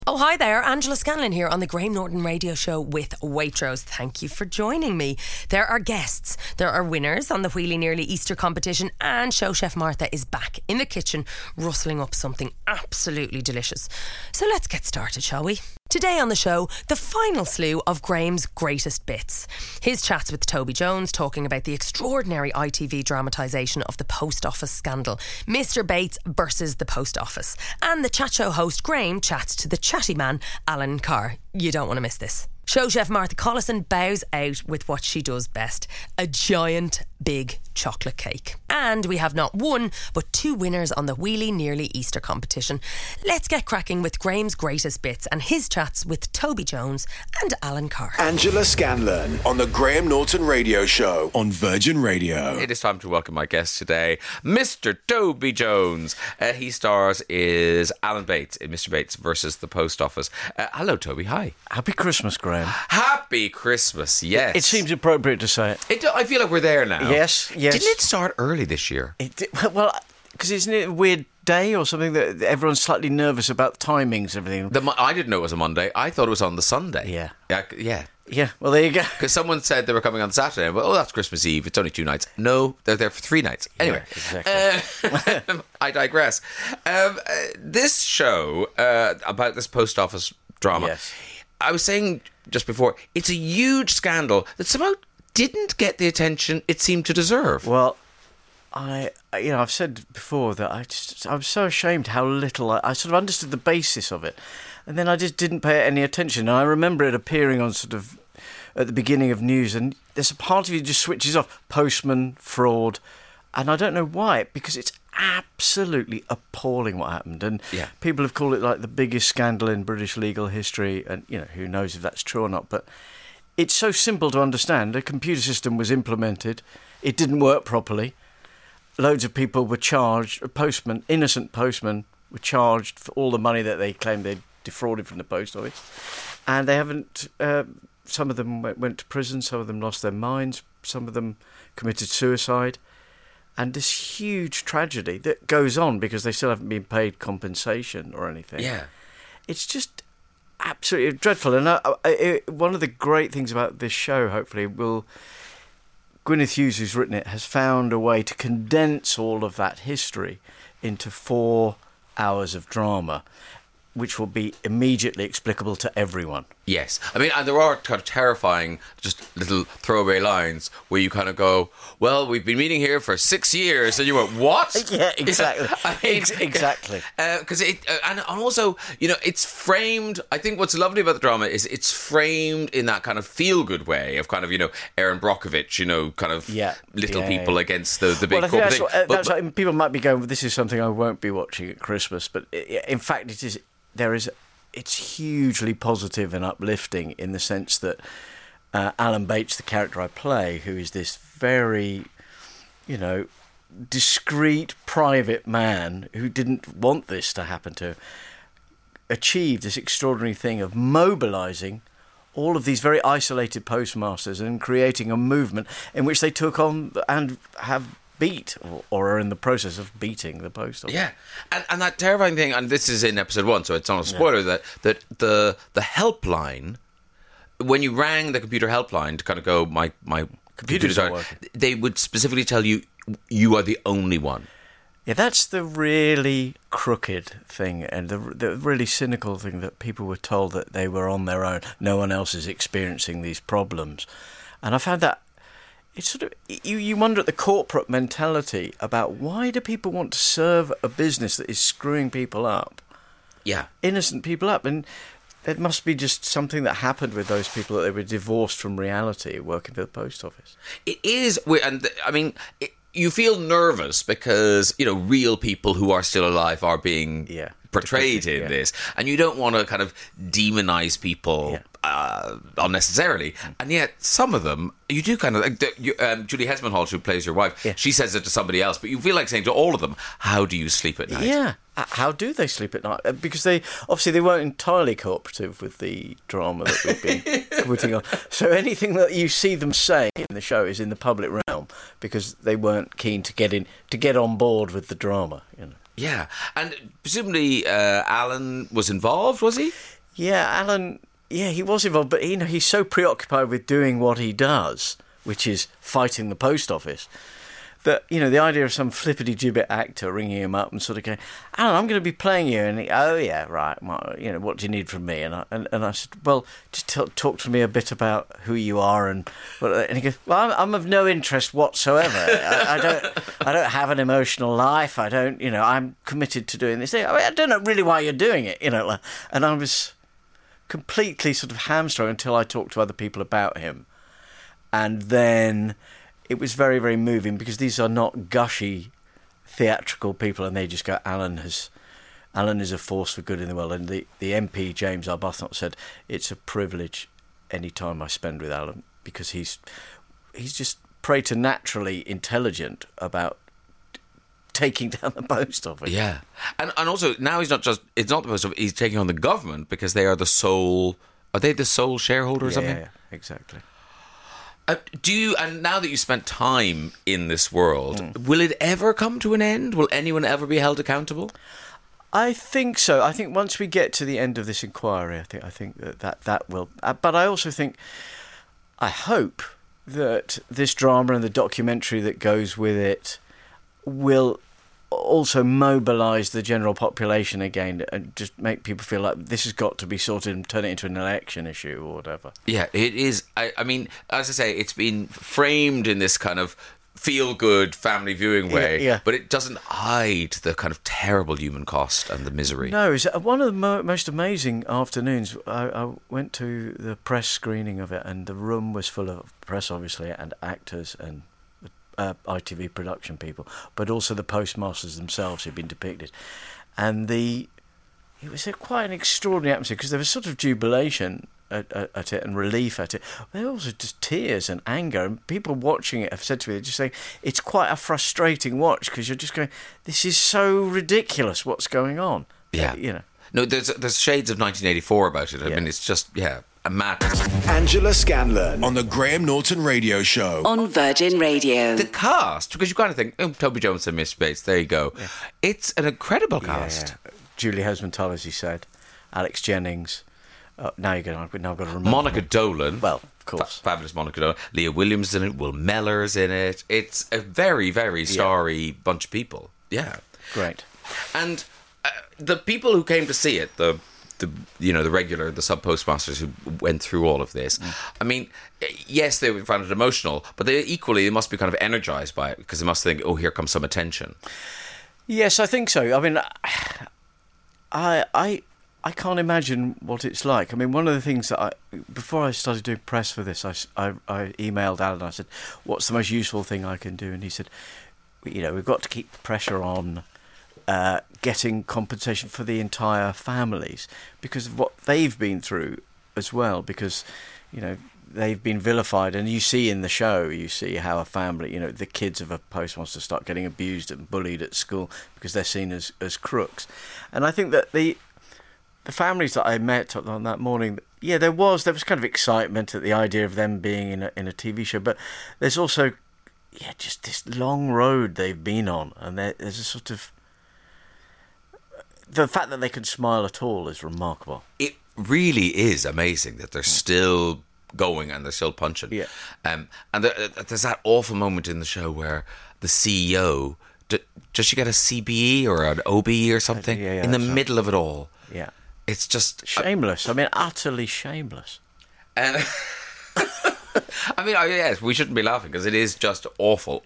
Oh, hi there. Angela Scanlon here on the Graham Norton Radio Show with Waitrose. Thank you for joining me. There are guests, there are winners on the Wheelie Nearly Easter competition, and show chef Martha is back in the kitchen rustling up something absolutely delicious. So let's get started, shall we? Today on the show, the final slew of Graham's greatest bits. His chats with Toby Jones talking about the extraordinary ITV dramatisation of the post office scandal, Mr Bates versus the post office, and the chat show host Graham chats to the chatty man Alan Carr. You don't want to miss this. Show chef Martha Collison bows out with what she does best, a giant big chocolate cake. And we have not one but two winners on the Wheelie Nearly Easter competition. Let's get cracking with Graham's greatest bits and his chats with Toby Jones and Alan Carr. Angela Scanlon on the Graham Norton Radio Show on Virgin Radio. It is time to welcome my guest today, Mr. Toby Jones. He stars as Alan Bates in Mr Bates versus the Post Office. Hello, Toby. Hi. Happy Christmas, Graham. Happy Christmas, yes. It seems appropriate to say it. I feel like we're there now. Yes. Didn't it start early this year? Well, because isn't it a weird day or something that everyone's slightly nervous about timings and everything? I didn't know it was a Monday. I thought it was on the Sunday. Yeah. Yeah, well, there you go. Because someone said they were coming on Saturday. But, that's Christmas Eve. It's only 2 nights. No, they're there for 3 nights. Anyway, yeah, exactly. I digress. This show about this post office drama, yes. I was saying just before, it's a huge scandal that somehow didn't get the attention it seemed to deserve. Well, I've said before that I'm so ashamed how little I sort of understood the basis of it, and then I just didn't pay any attention. And I remember it appearing on sort of at the beginning of news, and there's a part of you just switches off. Postman, fraud, and I don't know why, because it's absolutely appalling what happened, and people have called it like the biggest scandal in British legal history, and who knows if that's true or not, but it's so simple to understand. A computer system was implemented, it didn't work properly, loads of people were charged, innocent postmen were charged for all the money that they claimed they'd defrauded from the post office, and they haven't, some of them went to prison, some of them lost their minds, some of them committed suicide. And this huge tragedy that goes on because they still haven't been paid compensation or anything. Yeah. It's just absolutely dreadful. And one of the great things about this show, hopefully, Gwyneth Hughes, who's written it, has found a way to condense all of that history into 4 hours of drama, which will be immediately explicable to everyone. Yes. I mean, and there are kind of terrifying, just little throwaway lines where you kind of go, well, we've been meeting here for 6 years. And you went, what? Yeah, exactly. Exactly. Because and also, it's framed, I think what's lovely about the drama is it's framed in that kind of feel-good way of kind of, Erin Brockovich, kind of little people against the big corporate thing. That's what people might be going, well, this is something I won't be watching at Christmas. But in fact, it's hugely positive and uplifting in the sense that Alan Bates, the character I play, who is this very, discreet, private man who didn't want this to happen to him, achieved this extraordinary thing of mobilising all of these very isolated postmasters and creating a movement in which they took on and have beat or are in the process of beating the post office. Yeah, and that terrifying thing, and this is in episode 1, so it's not a spoiler, that the helpline, when you rang the computer helpline to kind of go, my computer's not working, they would specifically tell you are the only one. Yeah, that's the really crooked thing and the really cynical thing, that people were told that they were on their own, no one else is experiencing these problems. And I found that it's sort of, you wonder at the corporate mentality about why do people want to serve a business that is screwing people up? Yeah. Innocent people up. And it must be just something that happened with those people, that they were divorced from reality working for the post office. It is, and I mean, you feel nervous because, real people who are still alive are being portrayed in this. And you don't want to kind of demonise people unnecessarily. And yet, some of them, you do kind of... Julie Hesmanholt, who plays your wife, she says it to somebody else, but you feel like saying to all of them, how do you sleep at night? Yeah. How do they sleep at night? Because they weren't entirely cooperative with the drama that we've been putting on. So anything that you see them say in the show is in the public realm because they weren't keen to get on board with the drama. Yeah, and presumably Alan was involved, was he? Yeah, Alan. Yeah, he was involved, but he's so preoccupied with doing what he does, which is fighting the post office, that the idea of some flippity-gibbet actor ringing him up and sort of going, "Alan, I'm going to be playing you," and "Oh yeah, right. Well, what do you need from me?" And I said, "Well, just talk to me a bit about who you are." And he goes, "Well, I'm of no interest whatsoever. I don't have an emotional life. I don't. I'm committed to doing this thing. I don't know really why you're doing it. And I was completely sort of hamstrung until I talked to other people about him, and then it was very, very moving because these are not gushy theatrical people, and they just go, Alan is a force for good in the world. And the MP, James Arbuthnot, said, it's a privilege any time I spend with Alan, because he's just preternaturally intelligent about taking down the post office. Yeah. And also, now it's not the post office, he's taking on the government, because they are the sole shareholder or something? Yeah, exactly. And now that you spent time in this world, will it ever come to an end? Will anyone ever be held accountable? I think so. I think once we get to the end of this inquiry, I think that will. But I also think, I hope that this drama and the documentary that goes with it will also mobilise the general population again and just make people feel like this has got to be sorted and turn it into an election issue or whatever. Yeah, it is. I mean, as I say, it's been framed in this kind of feel-good family viewing way, yeah. But it doesn't hide the kind of terrible human cost and the misery. No, it's one of the most amazing afternoons. I went to the press screening of it, and the room was full of press, obviously, and actors and ITV production people, but also the postmasters themselves who'd been depicted. And it was quite an extraordinary atmosphere, because there was sort of jubilation at it and relief at it. There were also just tears and anger, and people watching it have said to me, they're just saying, it's quite a frustrating watch, because you're just going, this is so ridiculous what's going on. Yeah. No, there's shades of 1984 about it. I mean, it's just, a madness. Angela Scanlon on the Graham Norton Radio Show on Virgin Radio. The cast, because you kind of think, Toby Jones and Miss Bates, there you go. Yeah. It's an incredible cast. Yeah. Julie Hosman-Tull, as you said, Alex Jennings. Now I've got to remember. Monica Dolan. Well, of course. Fabulous Monica Dolan. Leah Williams in it. Will Mellor's in it. It's a very, very starry bunch of people. Yeah. Great. And the people who came to see it, the sub postmasters who went through all of this. I mean, yes, they found it emotional, but they must be kind of energized by it, because they must think, oh, here comes some attention. Yes, I think so. I mean, I can't imagine what it's like. I mean, one of the things that before I started doing press for this, I emailed Alan. I said, what's the most useful thing I can do? And he said, we've got to keep the pressure on getting compensation for the entire families, because of what they've been through as well, because they've been vilified, and you see in the show, you see how a family, the kids of a postmaster start getting abused and bullied at school because they're seen as crooks. And I think that the families that I met on that morning, there was kind of excitement at the idea of them being in a TV show, but there's also just this long road they've been on, and there's a sort of, the fact that they can smile at all is remarkable. It really is amazing that they're still going and they're still punching. Yeah. And there's that awful moment in the show where the CEO, does she get a CBE or an OBE or something in the middle of it all? Yeah. It's just shameless. Utterly shameless. And yes, we shouldn't be laughing, because it is just awful.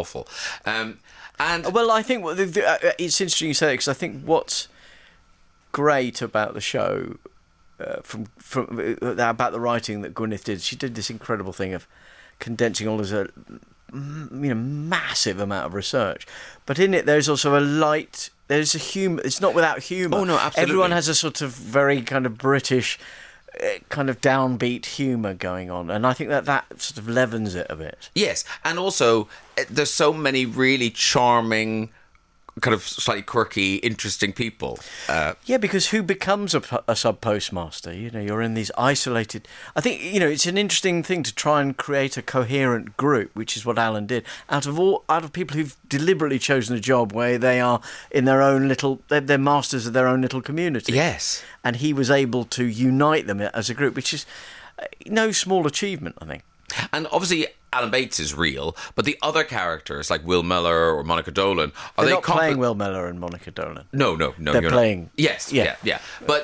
And I think it's interesting you say that, because I think what's great about the show, from about the writing that Gwyneth did, she did this incredible thing of condensing all this massive amount of research, but in it there's also there's a humour. It's not without humour. Oh no, absolutely. Everyone has a sort of very kind of British, kind of downbeat humour going on, and I think that sort of leavens it a bit. Yes, and also there's so many really charming kind of slightly quirky, interesting people. Yeah, because who becomes a sub-postmaster? You know, you're in these isolated... I think, you know, it's an interesting thing to try and create a coherent group, which is what Alan did, out of people who've deliberately chosen a job where they are in their own little... They're masters of their own little community. Yes. And he was able to unite them as a group, which is no small achievement, I think. And obviously, Alan Bates is real, but the other characters like Will Mellor or Monica Dolan They're not playing Will Mellor and Monica Dolan. No. They're playing. Not. Yes, yeah. But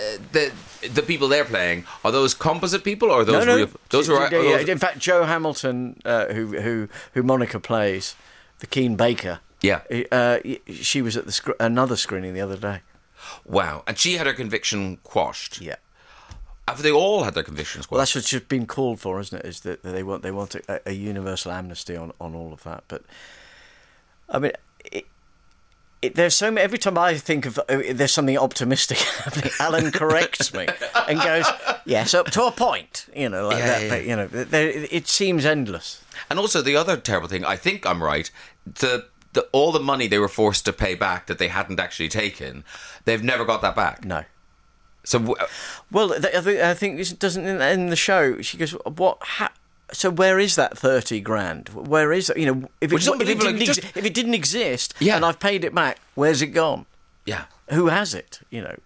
the people they're playing, are those composite people or are those real? Those are. In fact, Joe Hamilton, who Monica plays, the keen baker. Yeah. She was at another screening the other day. Wow, and she had her conviction quashed. Yeah. Have they all had their convictions quashed? Well, that's what's just been called for, isn't it? Is that they want a universal amnesty on all of that. But I mean, there's so many. Every time I think of there's something optimistic happening, Alan corrects me and goes, "Yes, up to a point." You know, like that. Yeah. But you know, it seems endless. And also, the other terrible thing, I think I'm right. All the money they were forced to pay back that they hadn't actually taken, they've never got that back. No. So, well, I think this doesn't in the show. She goes, "What? So where is that 30 grand? Where is it? You know, if it didn't exist, and I've paid it back, where's it gone? Yeah, who has it? You know,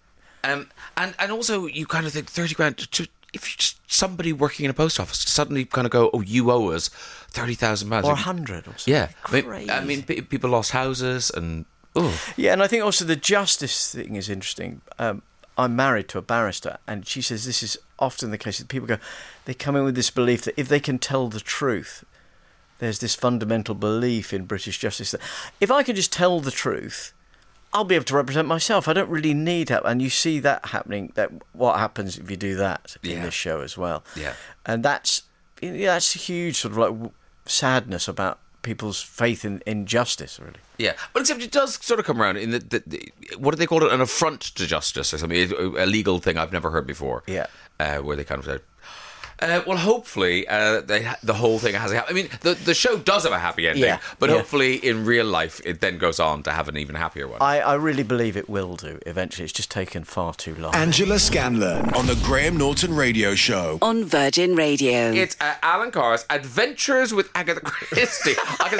and also you kind of think 30 grand. If you're just somebody working in a post office, suddenly kind of go, oh, you owe us £30,000 or 100 or something. Yeah, crazy. I mean, people lost houses and yeah, and I think also the justice thing is interesting. I'm married to a barrister, and she says this is often the case that people they come in with this belief that if they can tell the truth, there's this fundamental belief in British justice that if I can just tell the truth, I'll be able to represent myself. I don't really need help. And you see that happening, that what happens if you do that in this show as well. Yeah. And that's a huge sort of like sadness about people's faith in justice, really. Yeah, but except it does sort of come around in the what do they call it? An affront to justice or something, a legal thing I've never heard before. Yeah, where they kind of said, well, hopefully the whole thing has a I mean, the show does have a happy ending, but hopefully in real life it then goes on to have an even happier one. I really believe it will do eventually. It's just taken far too long. Angela Scanlon on the Graham Norton Radio Show on Virgin Radio. It's Alan Carr's Adventures with Agatha Christie.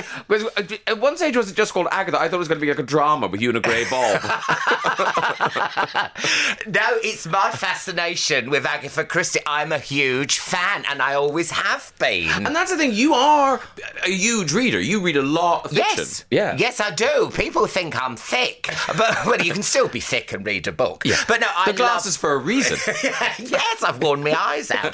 At one stage was it just called Agatha? I thought it was going to be like a drama with you and a grey bulb. No, it's my fascination with Agatha Christie. I'm a huge fan, and I always have been. And that's the thing, you are a huge reader. You read a lot of fiction. Yes. Yeah. Yes, I do. People think I'm thick, but well, you can still be thick and read a book. Yeah. But no, the glasses for a reason. Yes, I've worn my eyes out.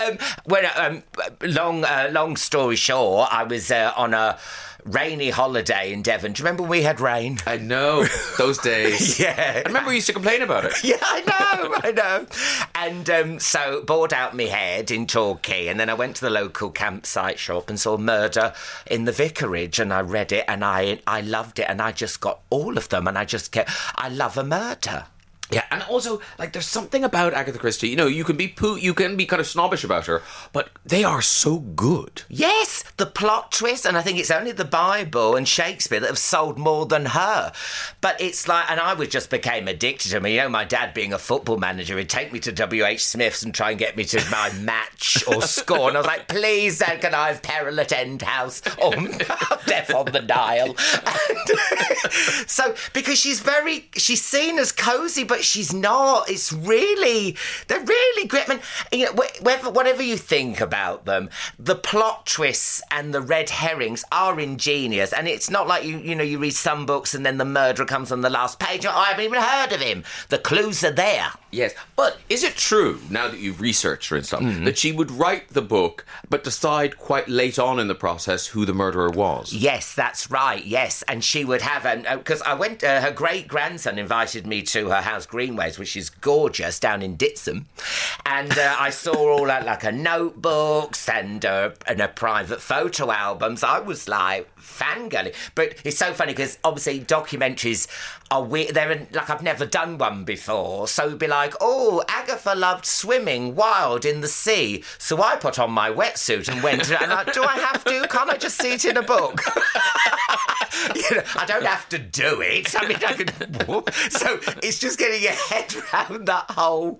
Long story short, I was on a rainy holiday in Devon. Do you remember when we had rain? I know, those days. Yeah. I remember we used to complain about it. Yeah, I know. And so, bored out my head in Torquay, and then I went to the local campsite shop and saw Murder in the Vicarage, and I read it, and I loved it, and I just got all of them, and I love a murder. Yeah, and also, like, there's something about Agatha Christie. You know, you can be kind of snobbish about her, but they are so good. Yes, the plot twist, and I think it's only the Bible and Shakespeare that have sold more than her. But it's like, and I just became addicted to them. You know, my dad being a football manager, he'd take me to W.H. Smith's and try and get me to my match or score. And I was like, please, Dad, can I have Peril at End House or Death on the Nile? And so, because she's seen as cosy, but she's not. They're really great. I mean, you know, whatever you think about them, the plot twists and the red herrings are ingenious. And it's not like you read some books and then the murderer comes on the last page. I haven't even heard of him. The clues are there. Yes, but is it true, now that you've researched her and stuff, that she would write the book but decide quite late on in the process who the murderer was? Yes, that's right, yes. And she would have, because I went, her great-grandson invited me to her house House Greenways, which is gorgeous, down in Ditson. And I saw all that, like, notebooks and a private photo albums. I was like fangirling. But it's so funny because obviously documentaries are weird. They're like, I've never done one before. So it'd be like, oh, Agatha loved swimming wild in the sea. So I put on my wetsuit and went, and like, do I have to? Can't I just see it in a book? You know, I don't have to do it. I mean, I can. So it's just getting your head around that whole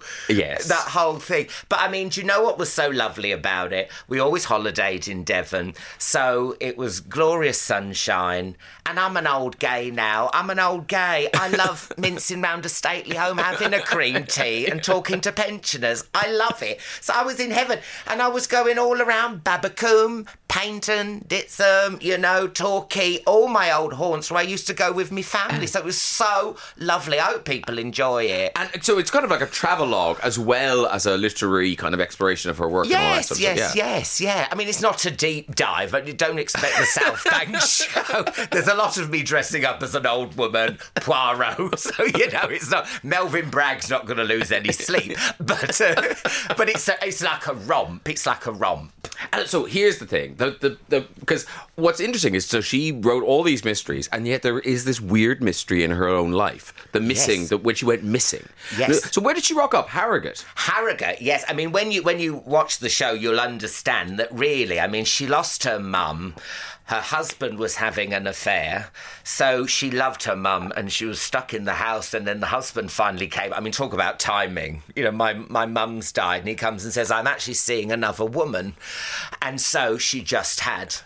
thing. But I mean, do you know what was so lovely about it? We always holidayed in Devon, so it was glorious sunshine. And I'm an old gay now. I love mincing round a stately home, having a cream tea and talking to pensioners. I love it. So I was in heaven, and I was going all around Babbacombe, Paynton, Ditson, you know, Torquay, all my old haunts where I used to go with my family. So it was so lovely. I hope people enjoy it. And so it's kind of like a travelogue as well as a literary kind of exploration of her work. Yes, and all that stuff. yes. I mean, it's not a deep dive, but you don't expect the South Bank show. There's a lot of me dressing up as an old woman, Poirot. So, you know, it's not... Melvin Bragg's not going to lose any sleep. But it's like a romp. It's like a romp. And so here's the thing. Because what's interesting is, so she wrote all these mysteries, and yet there is this weird mystery in her own life. The missing, when she went missing. Yes. So where did she rock up? Harrogate? Harrogate, yes. I mean, when you watch the show, you'll understand that really, I mean, she lost her mum. Her husband was having an affair, so she loved her mum and she was stuck in the house, and then the husband finally came. I mean, talk about timing. You know, my mum's died, and he comes and says, I'm actually seeing another woman. And so she just had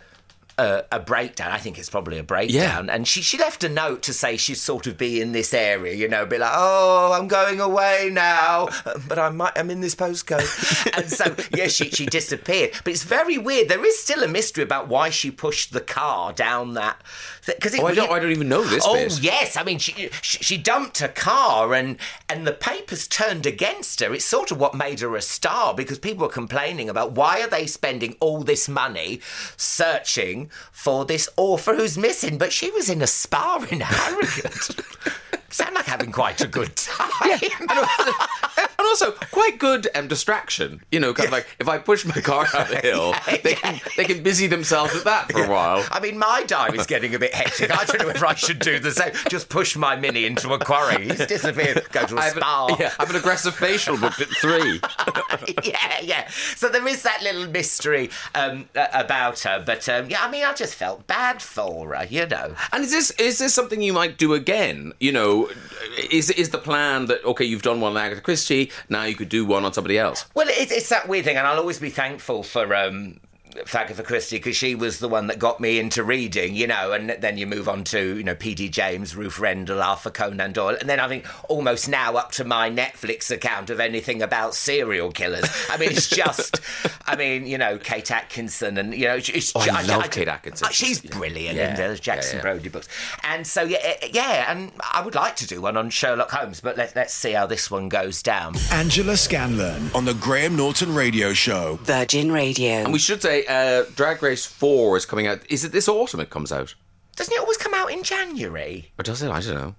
a breakdown. I think it's probably a breakdown. Yeah. And she left a note to say she'd sort of be in this area, you know, be like, oh, I'm going away now, but I'm in this postcode. And so, yeah, she disappeared. But it's very weird. There is still a mystery about why she pushed the car down that... I don't even know this bit. Oh, yes. I mean, she dumped her car and the papers turned against her. It's sort of what made her a star, because people were complaining about why are they spending all this money searching for this author who's missing. But she was in a spa in Harrogate. Sound like having quite a good time. Yeah. And also quite good distraction. You know, kind of like, if I push my car up the hill, they can busy themselves with that for a while. I mean, my diary's getting a bit hectic. I don't know if I should do the same. Just push my Mini into a quarry. He's disappeared. Go to a spa. I have an aggressive facial booked at 3. Yeah. So there is that little mystery about her. But, I mean, I just felt bad for her, you know. And is this something you might do again? You know, is the plan that, okay, you've done one on Agatha Christie, now you could do one on somebody else? Well, it's that weird thing, and I'll always be thankful for Agatha Christie, because she was the one that got me into reading, you know, and then you move on to, you know, P.D. James, Ruth Rendell, Arthur Conan Doyle, and then I think almost now up to my Netflix account of anything about serial killers. I mean, it's just, I mean, you know, Kate Atkinson, and, you know... I love Kate Atkinson. She's brilliant in those Jackson Brodie books. And so, and I would like to do one on Sherlock Holmes, but let's see how this one goes down. Angela Scanlon on the Graham Norton Radio Show. Virgin Radio. And we should say Drag Race 4 is coming out. Is it this autumn it comes out? Doesn't it always come out in January? Or does it? I don't know.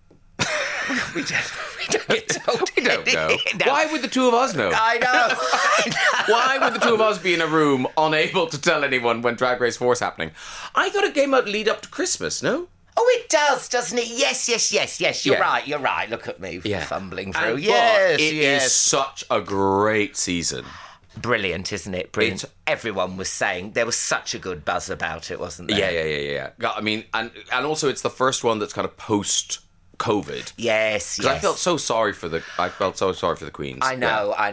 we don't get told. We don't know. No. Why would the two of us know? I know. Why would the two of us be in a room unable to tell anyone when Drag Race 4 is happening? I thought it came out lead up to Christmas, no? Oh, it does, doesn't it? Yes. You're right. Look at me fumbling through. It is such a great season. Brilliant, isn't it? Brilliant. Everyone was saying there was such a good buzz about it, wasn't there? Yeah. I mean, and also it's the first one that's kind of post-COVID. Yes. I felt so sorry for the queens. I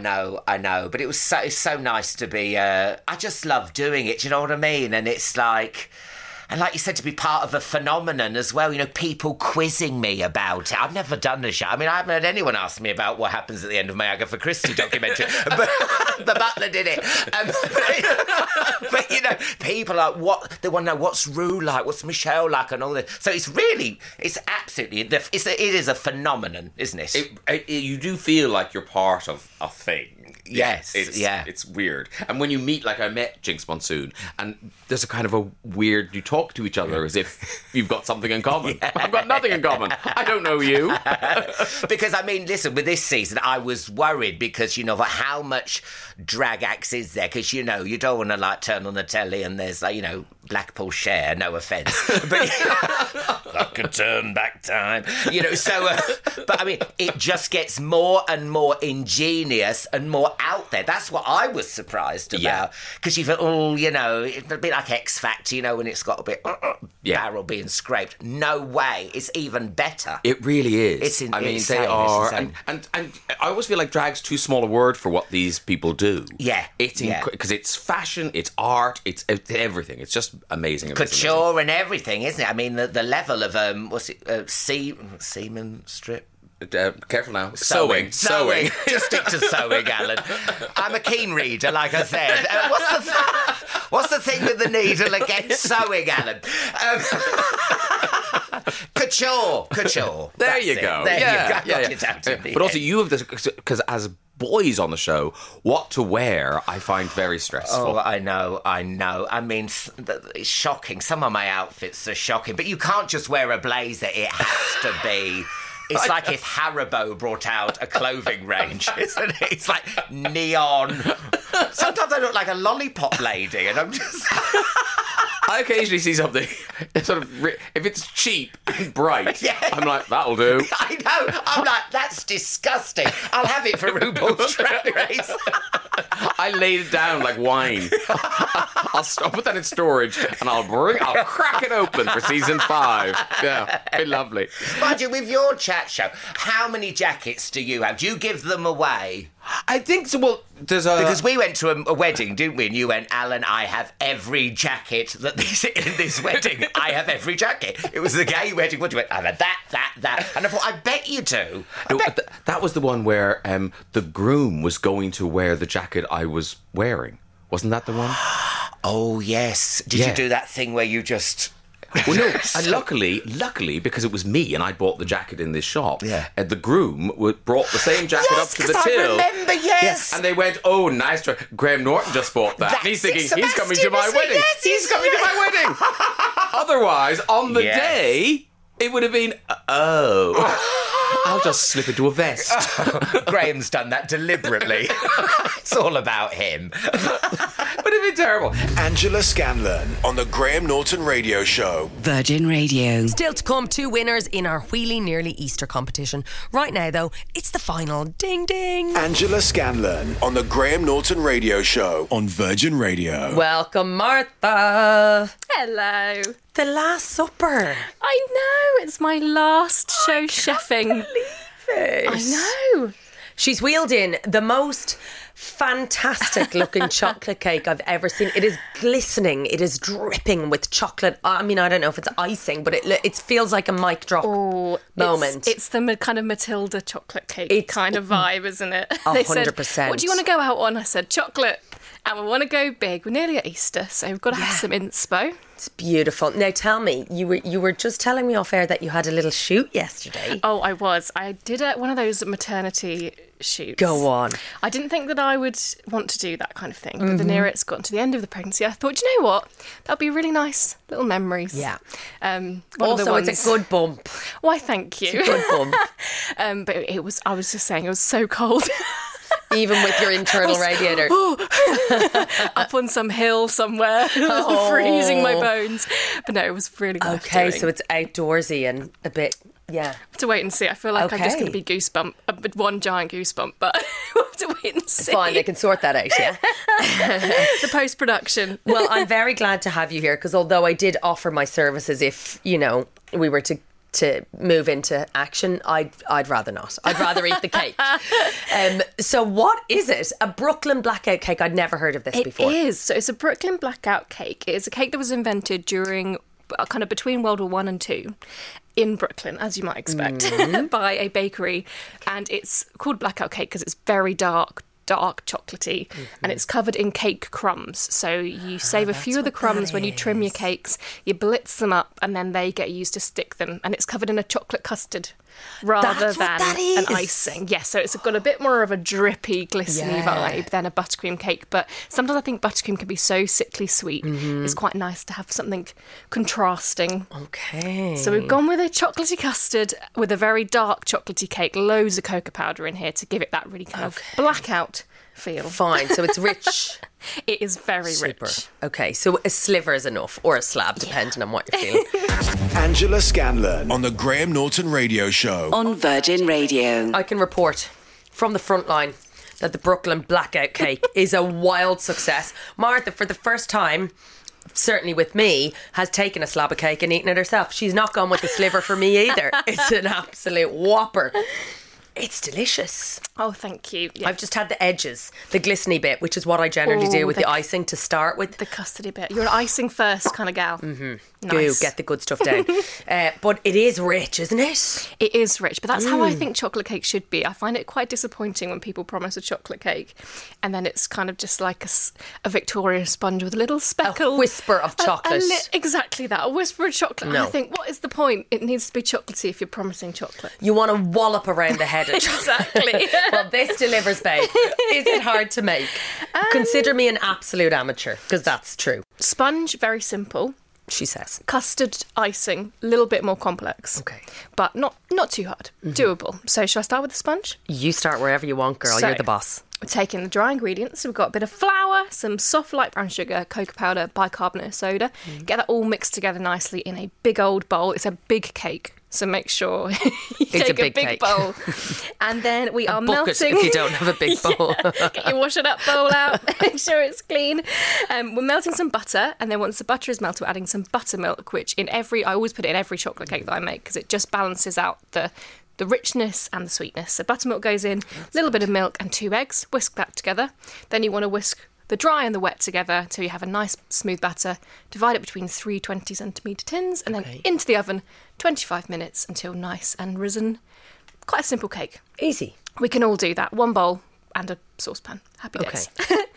know. But it's so nice to be. I just love doing it. Do you know what I mean? And it's like. And like you said, to be part of a phenomenon as well, you know, people quizzing me about it. I've never done a show. I mean, I haven't had anyone ask me about what happens at the end of my Agatha Christie documentary. But the butler did it. But, you know, people are they want to know what's Rue like, what's Michelle like, and all this. So it's absolutely, it is a phenomenon, isn't it? You do feel like you're part of a thing. Yes, it's weird. And when you meet, like I met Jinx Monsoon, and there's a kind of a weird, you talk talk to each other as if you've got something in common. I've got nothing in common. I don't know you. Because, I mean, listen, with this season, I was worried because, how much drag acts is there? Because, you don't want to, turn on the telly and there's, Blackpool Cher, no offence. But I could turn back time. But, I mean, it just gets more and more ingenious and more out there. That's what I was surprised about. Because you feel, it's a bit like X Factor, when it's got a bit barrel being scraped. No way. It's even better. It really is. They are. And I always feel like drag's too small a word for what these people do. Yeah. Because it's fashion, it's art, it's everything. It's just amazing. Couture and everything, isn't it? I mean, the level of, semen strip? Careful now. Sewing. Just stick to sewing, Alan. I'm a keen reader, like I said. What's the thing with the needle against sewing, Alan? Couture. There you go. But also, you have this, because as boys on the show, what to wear I find very stressful. Oh, I know. I mean, it's shocking. Some of my outfits are shocking, but you can't just wear a blazer. It has to be... It's like if Haribo brought out a clothing range, isn't it? It's like neon. Sometimes I look like a lollipop lady, and I'm just... I occasionally see something, sort of, if it's cheap and bright, I'm like, that'll do. I know. I'm like, that's disgusting. I'll have it for RuPaul's Drag Race. I laid it down like wine. I'll put that in storage, and I'll crack it open for season 5. Yeah, be lovely. Mind you, with your chat show, how many jackets do you have? Do you give them away? I think so. Well, because we went to a wedding, didn't we? And you went, Alan, I have every jacket that in this wedding. I have every jacket. It was the gay wedding. What do you went? I had that. And I thought, I bet you do. That was the one where the groom was going to wear the jacket I was wearing. Wasn't that the one? Oh, yes. Did you do that thing where you just... Well, no, and luckily, because it was me and I bought the jacket in this shop, and the groom brought the same jacket up to the till. I remember, yes. And they went, oh, nice. Graham Norton just bought that. And he's thinking, he's coming to my wedding. Yes, he's coming to my wedding. Otherwise, on the day, it would have been, I'll just slip into a vest. Graham's done that deliberately. It's all about him. Would have been terrible. Angela Scanlon on the Graham Norton Radio Show. Virgin Radio. Still to come, 2 winners in our Wheelie Nearly Easter competition. Right now, though, it's the final. Ding, ding. Angela Scanlon on the Graham Norton Radio Show on Virgin Radio. Welcome, Martha. Hello. The Last Supper. I know, it's my last show chefing. I can't believe it. I know. She's wheeled in the most fantastic looking chocolate cake I've ever seen. It is glistening. It is dripping with chocolate. I mean, I don't know if it's icing, but it feels like a mic drop moment. It's the kind of Matilda chocolate cake kind of vibe, isn't it? 100%. What do you want to go out on? I said, chocolate. And we want to go big. We're nearly at Easter, so we've got to have some inspo. It's beautiful. Now tell me, you were just telling me off air that you had a little shoot yesterday. Oh, I was. I did one of those maternity shoots. Go on. I didn't think that I would want to do that kind of thing, but the nearer it's gotten to the end of the pregnancy, I thought, you know what? That'd be really nice little memories. Yeah. Also, it's a good bump. Why, thank you. It's a good bump. But I was just saying, it was so cold. Even with your internal radiator. Up on some hill somewhere, freezing my bones. But no, it was really worth Okay, doing. so it's outdoorsy and a bit, have to wait and see. I feel like I'm just going to be one giant goosebump, but we'll have to wait and see. Fine, they can sort that out, yeah. The post-production. Well, I'm very glad to have you here, because although I did offer my services if, we were to move into action, I'd rather not. I'd rather eat the cake. So what is it? A Brooklyn blackout cake? I'd never heard of this before. It is. So it's a Brooklyn blackout cake. It's a cake that was invented during kind of between World War I and II in Brooklyn, as you might expect, by a bakery. And it's called blackout cake because it's very dark chocolatey, and it's covered in cake crumbs. So you save a few of the crumbs when you trim your cakes, you blitz them up, and then they get used to stick them. And it's covered in a chocolate custard rather That's what than that is. an icing. Yes, so it's got a bit more of a drippy, glistening vibe than a buttercream cake. But sometimes I think buttercream can be so sickly sweet. It's quite nice to have something contrasting. Okay. So we've gone with a chocolatey custard with a very dark chocolatey cake, loads of cocoa powder in here to give it that really kind of blackout feel. Fine, so it's rich. It is very Super. rich. Okay, so a sliver is enough, or a slab, depending on what you're feeling. Angela Scanlon on the Graham Norton Radio Show. On Virgin Radio. I can report from the front line that the Brooklyn Blackout Cake is a wild success. Martha, for the first time, certainly with me, has taken a slab of cake and eaten it herself. She's not gone with the sliver for me either. It's an absolute whopper. It's delicious. Oh, thank you. Yeah. I've just had the edges, the glistening bit, which is what I generally do with the icing to start with. The custardy bit. You're an icing first kind of gal. Nice. Nice. Get the good stuff down. But it is rich, isn't it? It is rich, but that's how I think chocolate cake should be. I find it quite disappointing when people promise a chocolate cake and then it's kind of just like a Victoria sponge with a little speckle. A whisper of chocolate. Exactly that, a whisper of chocolate. No. And I think, what is the point? It needs to be chocolatey if you're promising chocolate. You want to wallop around the head of chocolate. Exactly. Well, this delivers, babe. Is it hard to make? Consider me an absolute amateur, because that's true, Sponge, very simple. she says. Custard icing, a little bit more complex. Okay. But not too hard. Doable. So shall I start with the sponge? You start wherever you want, girl. So- You're the boss. We're taking the dry ingredients. So we've got a bit of flour, some soft light brown sugar, cocoa powder, bicarbonate of soda. Get that all mixed together nicely in a big old bowl. It's a big cake, so make sure you take a big cake. bowl. And then we are Bucket melting. if you don't have a big bowl. Get your wash it up bowl out. Make sure it's clean. We're melting some butter, and then once the butter is melted, we're adding some buttermilk, which I always put it in every chocolate cake that I make because it just balances out the richness and the sweetness. So buttermilk goes in, a little bit of milk and 2 eggs. Whisk that together. Then you want to whisk the dry and the wet together until you have a nice smooth batter. Divide it between 3 20cm tins and then into the oven 25 minutes until nice and risen. Quite a simple cake. Easy. We can all do that. 1 bowl and a saucepan. Happy days.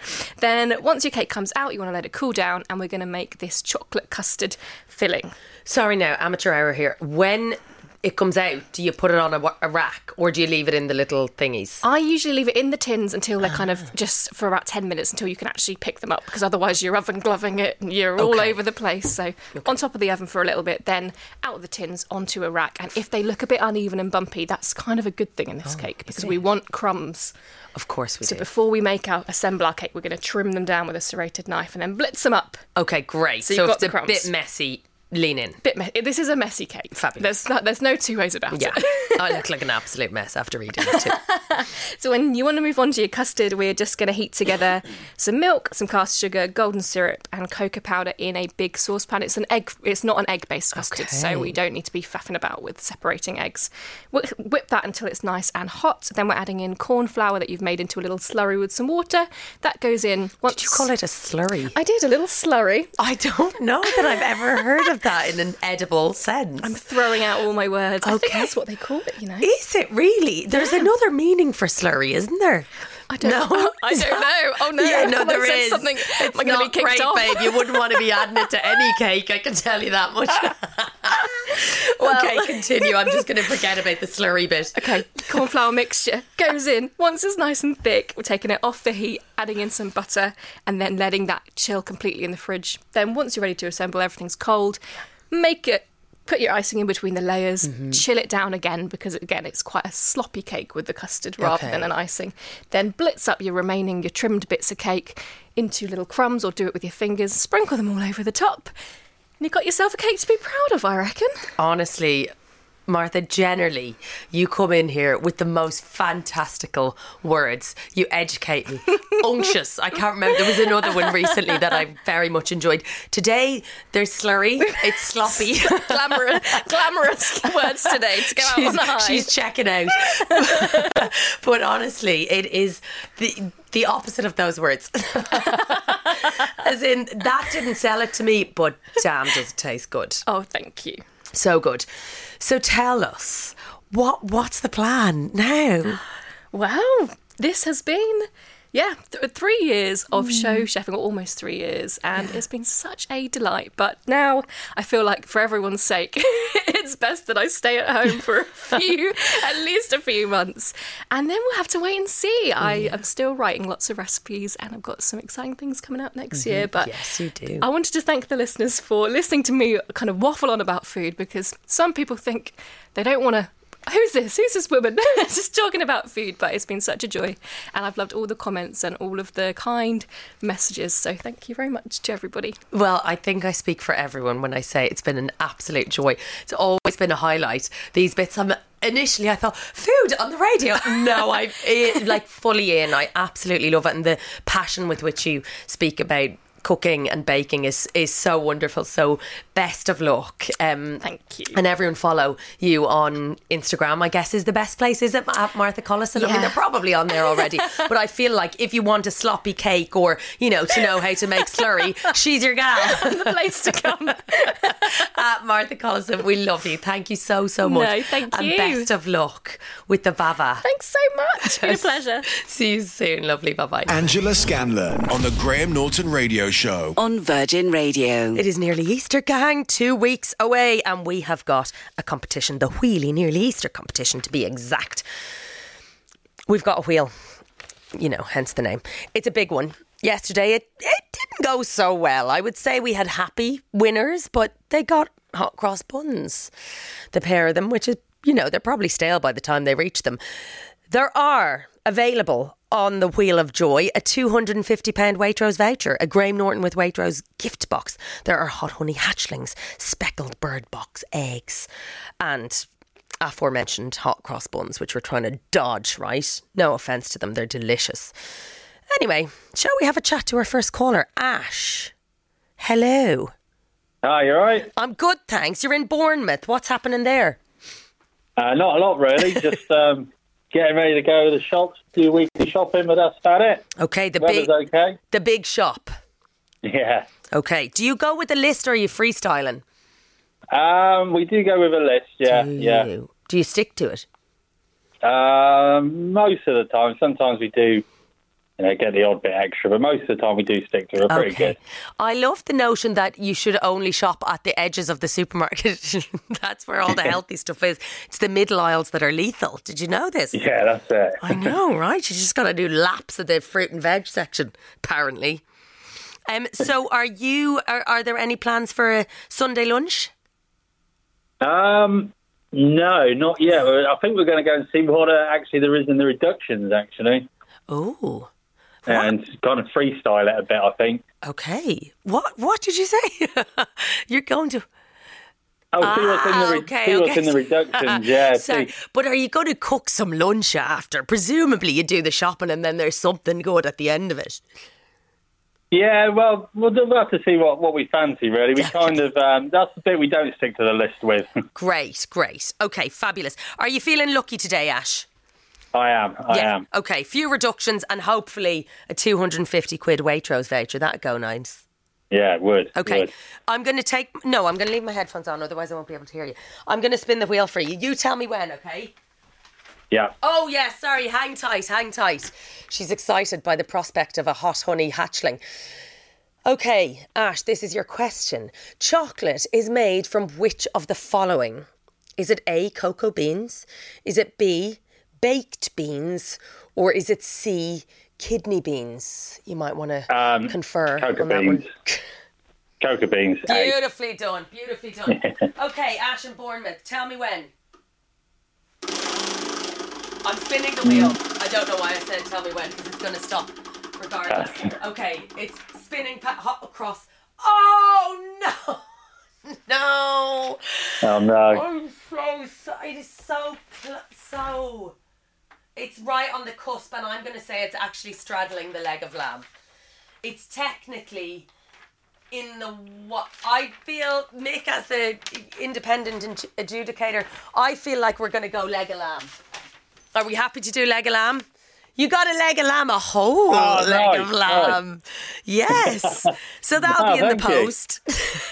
Then once your cake comes out, you want to let it cool down and we're going to make this chocolate custard filling. Sorry now, amateur hour here. When it comes out, do you put it on a rack or do you leave it in the little thingies? I usually leave it in the tins until they're kind of just for about 10 minutes until you can actually pick them up because otherwise you're oven gloving it and you're all over the place. So on top of the oven for a little bit, then out of the tins onto a rack. And if they look a bit uneven and bumpy, that's kind of a good thing in this cake because we want crumbs. Of course we do. So before we assemble our cake, we're going to trim them down with a serrated knife and then blitz them up. Okay, great. So So, you've if got it's the a bit crumbs. messy, lean in. This is a messy cake. Fabulous. There's no 2 ways about Yeah. it. I look like an absolute mess after eating it too. So when you want to move on to your custard, we're just going to heat together some milk, some caster sugar, golden syrup, and cocoa powder in a big saucepan. It's not an egg-based custard, Okay. so we don't need to be faffing about with separating eggs. Whip that until it's nice and hot. Then we're adding in corn flour that you've made into a little slurry with some water. That goes in. Did you call it a slurry? I did a little slurry. I don't know that I've ever heard of that in an edible sense. I'm throwing out all my words. I think Okay. that's what they call it, you know. Is it really? There's another meaning for slurry, isn't there? I don't know. I don't know. Oh no. Yeah, no, Have I there said is. something. It's Am I going to not be kicked great, off? babe. You wouldn't want to be adding it to any cake, I can tell you that much. Okay, continue. I'm just going to forget about the slurry bit. Okay, corn flour mixture goes in. Once it's nice and thick, we're taking it off the heat, adding in some butter, and then letting that chill completely in the fridge. Then once you're ready to assemble, everything's cold. Put your icing in between the layers, chill it down again because, again, it's quite a sloppy cake with the custard rather Okay. than an icing. Then blitz up your trimmed bits of cake into little crumbs or do it with your fingers. Sprinkle them all over the top. And you've got yourself a cake to be proud of, I reckon. Honestly, Martha, generally, you come in here with the most fantastical words. You educate me. Unctuous. I can't remember. There was another one recently that I very much enjoyed. Today, there's slurry. It's sloppy. Glamorous words today to go out on the high. She's checking out. But honestly, it is the opposite of those words. As in, that didn't sell it to me, but damn, does it taste good. Oh, thank you. So good. So tell us, what's the plan now? Well, this has been, 3 years of show chefing, or almost 3 years, and it's been such a delight. But now I feel like, for everyone's sake, it's best that I stay at home for at least a few months. And then we'll have to wait and see. I am still writing lots of recipes and I've got some exciting things coming up next year. But yes, you do. I wanted to thank the listeners for listening to me kind of waffle on about food, because some people think they don't want to. Who's this woman? Just talking about food, but it's been such a joy. And I've loved all the comments and all of the kind messages. So thank you very much to everybody. Well, I think I speak for everyone when I say it's been an absolute joy. It's always been a highlight. These bits, initially I thought, food on the radio. No, I'm fully in. I absolutely love it. And the passion with which you speak about cooking and baking is so wonderful. So best of luck. Thank you. And everyone follow you on Instagram, I guess, is the best place, is it? At Martha Collison? Yeah. I mean, they're probably on there already. But I feel like if you want a sloppy cake or, to know how to make slurry, she's your gal. The place to come. At Martha Collison, we love you. Thank you so much. No, thank you. And best of luck with the bava. Thanks so much. It's been a pleasure. See you soon. Lovely. Bye-bye. Angela Scanlon on the Graham Norton Radio Show on Virgin Radio. It is nearly Easter, gang. 2 weeks away, and we have got a competition, the Wheelie Nearly Easter competition, to be exact. We've got a wheel, hence the name. It's a big one. Yesterday, it didn't go so well. I would say we had happy winners, but they got hot cross buns, the pair of them, which is, they're probably stale by the time they reach them. There are available on the Wheel of Joy a £250 Waitrose voucher, a Graham Norton with Waitrose gift box. There are hot honey hatchlings, speckled bird box eggs, and aforementioned hot cross buns, which we're trying to dodge, right? No offence to them, they're delicious. Anyway, shall we have a chat to our first caller, Ash? Hello. Hi, you alright? I'm good, thanks. You're in Bournemouth. What's happening there? Not a lot, really. Just getting ready to go to the shops, do weekly shopping, but that's about it. Okay, the big shop. Yeah. Okay, do you go with a list or are you freestyling? We do go with a list, yeah. Do you stick to it? Most of the time. Sometimes we do, get the odd bit extra, but most of the time we do stick to it. Pretty good. I love the notion that you should only shop at the edges of the supermarket. That's where all the healthy stuff is. It's the middle aisles that are lethal. Did you know this? Yeah, that's it. I know, right? You just got to do laps of the fruit and veg section, apparently. So are there any plans for a Sunday lunch? No, not yet. I think we're going to go and see what actually there is in the reductions, actually. Oh. And kind of freestyle it a bit, I think. Okay. What did you say? You're going to... Oh, see what's in the reductions, yeah. Sorry. But are you going to cook some lunch after? Presumably you do the shopping and then there's something good at the end of it. Yeah, well, we'll have to see what we fancy, really. We kind of... that's the bit we don't stick to the list with. Great. Okay, fabulous. Are you feeling lucky today, Ash? I am. Okay, few reductions and hopefully a £250 Waitrose voucher. That'd go nice. Yeah, it would. Okay. It would. I'm going to leave my headphones on, otherwise I won't be able to hear you. I'm going to spin the wheel for you. You tell me when, okay? Yeah. Oh, yeah, sorry. Hang tight. She's excited by the prospect of a hot honey hatchling. Okay, Ash, this is your question. Chocolate is made from which of the following? Is it A, cocoa beans? Is it B, baked beans? Or is it C, kidney beans? You might want to confer cocoa on that beans. one. Cocoa beans. Beautifully done. Okay, Ash and Bournemouth, tell me when. I'm spinning the wheel. I don't know why I said tell me when, because it's going to stop regardless. Okay, it's spinning hot across. Oh, no. No. Oh, no. I'm so sorry. It is so... It's right on the cusp, and I'm going to say it's actually straddling the leg of lamb. It's technically in the... What I feel, Mick, as the independent adjudicator, I feel like we're going to go leg of lamb. Are we happy to do leg of lamb? You got a leg of lamb, a whole leg of lamb. Nice. Yes. So that'll be in the post.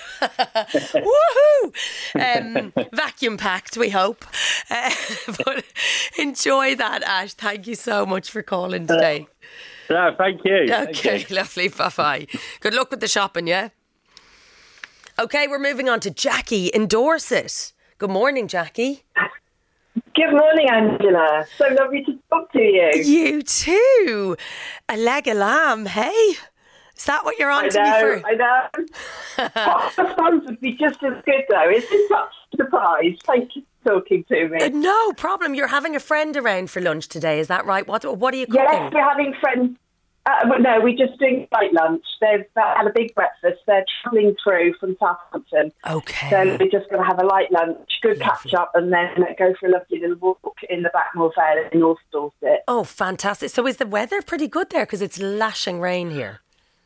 Woohoo! Vacuum packed, we hope. But enjoy that, Ash. Thank you so much for calling today. No, thank you. Okay, lovely. Bye-bye. Good luck with the shopping, yeah? Okay, we're moving on to Jackie in Dorset. Good morning, Jackie. Good morning, Angela. So lovely to talk to you. You too. A leg of lamb, hey? Is that what you're on to me for? I know. Pasta buns would be just as good, though. It's such a surprise. Thank you for talking to me. No problem. You're having a friend around for lunch today, is that right? What are you cooking? Yes, we're having friends. No, we're just doing light lunch. They've had a big breakfast. They're travelling through from Southampton. Okay. So we're just going to have a light lunch, good catch up, and then go for a lovely little walk in the Backmoor Vale in North Dorset. Oh, fantastic. So is the weather pretty good there? Because it's lashing rain here.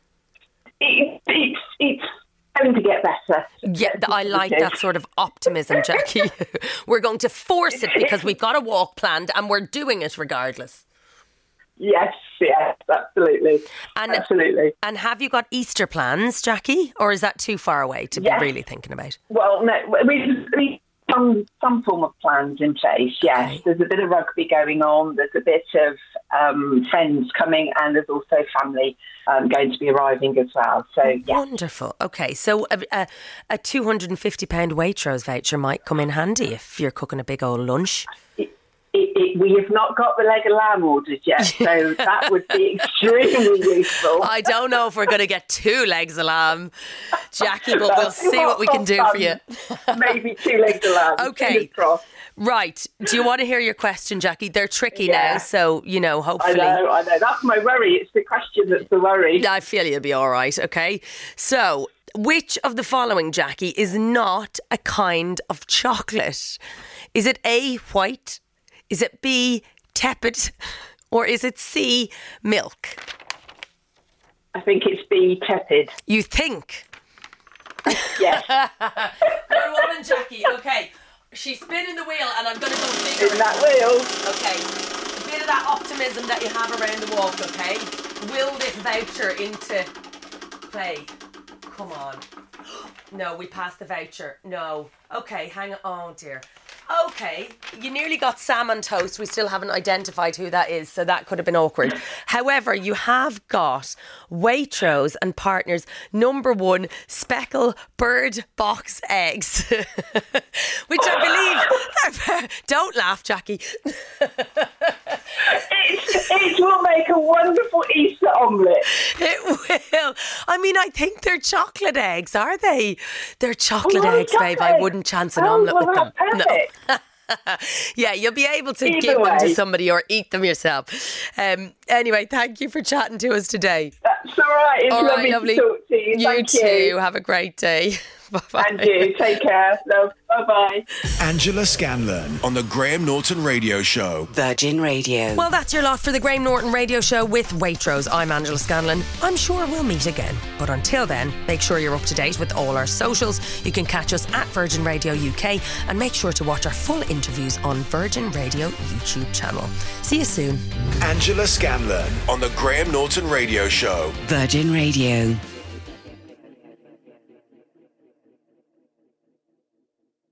It's going to get better. Yeah, I like that sort of optimism, Jackie. We're going to force it because we've got a walk planned and we're doing it regardless. Yes, absolutely. Absolutely. And have you got Easter plans, Jackie? Or is that too far away to be really thinking about? Well, no, we some form of plans in place, yes. Okay. There's a bit of rugby going on. There's a bit of friends coming, and there's also family going to be arriving as well. So, yeah. Wonderful. Okay, so a £250 Waitrose voucher might come in handy if you're cooking a big old lunch. We have not got the leg of lamb ordered yet, so that would be extremely useful. I don't know if we're going to get 2 legs of lamb, Jackie, but we'll see what we can do for you. Maybe 2 legs of lamb. Okay. Right. Do you want to hear your question, Jackie? They're tricky now, so, hopefully. I know. That's my worry. It's the question that's the worry. I feel you'll be all right, okay? So, which of the following, Jackie, is not a kind of chocolate? Is it A, white? Is it B, tepid? Or is it C, milk? I think it's B, tepid. You think? Yes. Good woman, Jackie. Okay. She's spinning the wheel and I'm going to go figure in that wheel. Okay. A bit of that optimism that you have around the walk, okay? Will this voucher into play? Come on. No, we passed the voucher. No. Okay, hang on. Oh, dear. Okay, you nearly got salmon toast. We still haven't identified who that is, so that could have been awkward. However, you have got Waitrose and Partners #1 Speckle Bird Box Eggs, which I believe... Don't laugh, Jackie. It will make a wonderful Easter omelette. It will. I mean, I think they're chocolate eggs, are they? They're chocolate eggs, babe. I wouldn't chance an omelette with them. Perfect. No. Yeah, you'll be able to give them to somebody or eat them yourself. Anyway, thank you for chatting to us today. That's all right. It's lovely to talk to you. Thank you too. Have a great day. Bye-bye. And you. Take care. Love. Bye-bye. Angela Scanlon on the Graham Norton Radio Show. Virgin Radio. Well, that's your lot for the Graham Norton Radio Show with Waitrose. I'm Angela Scanlon. I'm sure we'll meet again. But until then, make sure you're up to date with all our socials. You can catch us at Virgin Radio UK and make sure to watch our full interviews on Virgin Radio YouTube channel. See you soon. Angela Scanlon on the Graham Norton Radio Show. Virgin Radio.